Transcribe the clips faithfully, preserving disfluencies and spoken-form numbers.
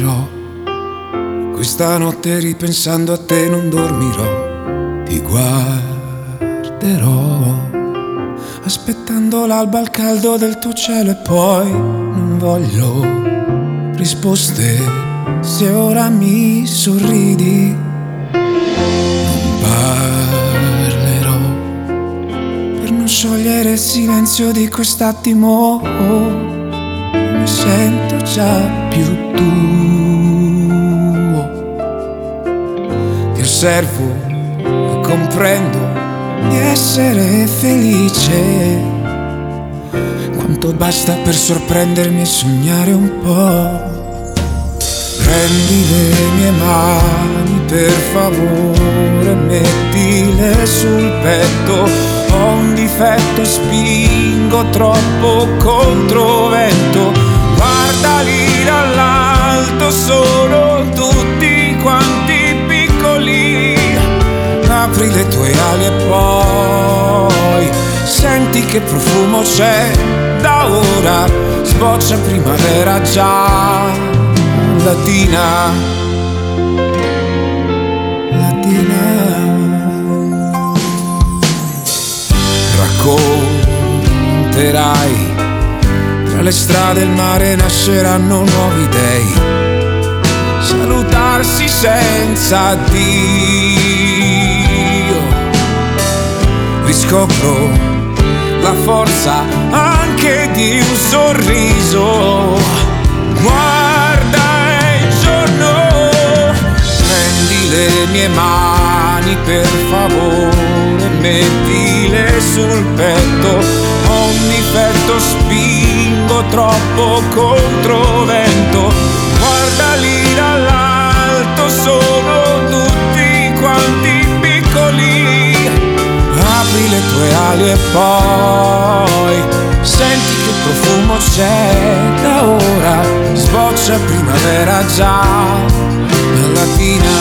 parlerò. Questa notte ripensando a te non dormirò. Ti guarderò, aspettando l'alba al caldo del tuo cielo, e poi non voglio risposte se ora mi sorridi. Non parlerò per non sciogliere il silenzio di quest'attimo. Mi sento già più tuo. Ti osservo e comprendo di essere felice. Quanto basta per sorprendermi e sognare un po'. Prendi le mie mani per favore, mettile sul petto. Ho un difetto, spingo troppo controvento. Guarda lì dall'alto, sono tutti quanti piccoli. Apri le tue ali e poi senti che profumo c'è. Da ora sboccia primavera già. Latina, latina. Racconterai, tra le strade e il mare nasceranno nuovi dei. Salutarsi senza addio. Riscopro la forza anche di un sorriso. Guarda il giorno, prendi le mie mani per favore, mettile sul petto. Ho un difetto, spingo troppo controvento. Guarda lì dall'alto, sono tutti quanti piccoli. Apri le tue ali e poi senti che profumo c'è. Da ora sboccia primavera già. Latina.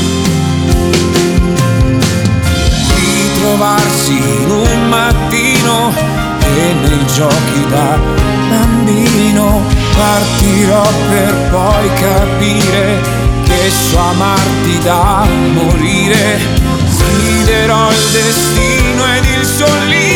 Ritrovarsi in un mattino e nei giochi da bambino. Partirò per poi capire che so amarti da morire. Sfiderò il destino ed il suo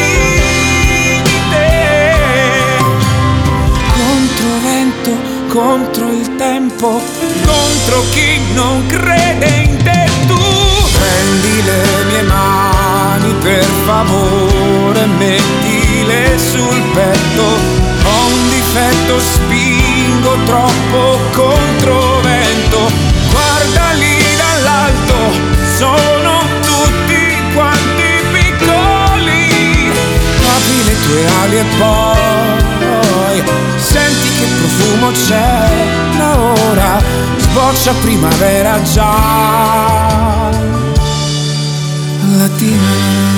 limite. Contro vento, contro il tempo, contro chi non crede in te. Tu prendi le mie mani per favore, mettile sul petto. Ho un difetto, spingo troppo controvento. Guarda lì dall'alto, sono tutti quanti piccoli. Apri le tue ali e poi senti che profumo c'è. Da ora sboccia primavera già. Latina.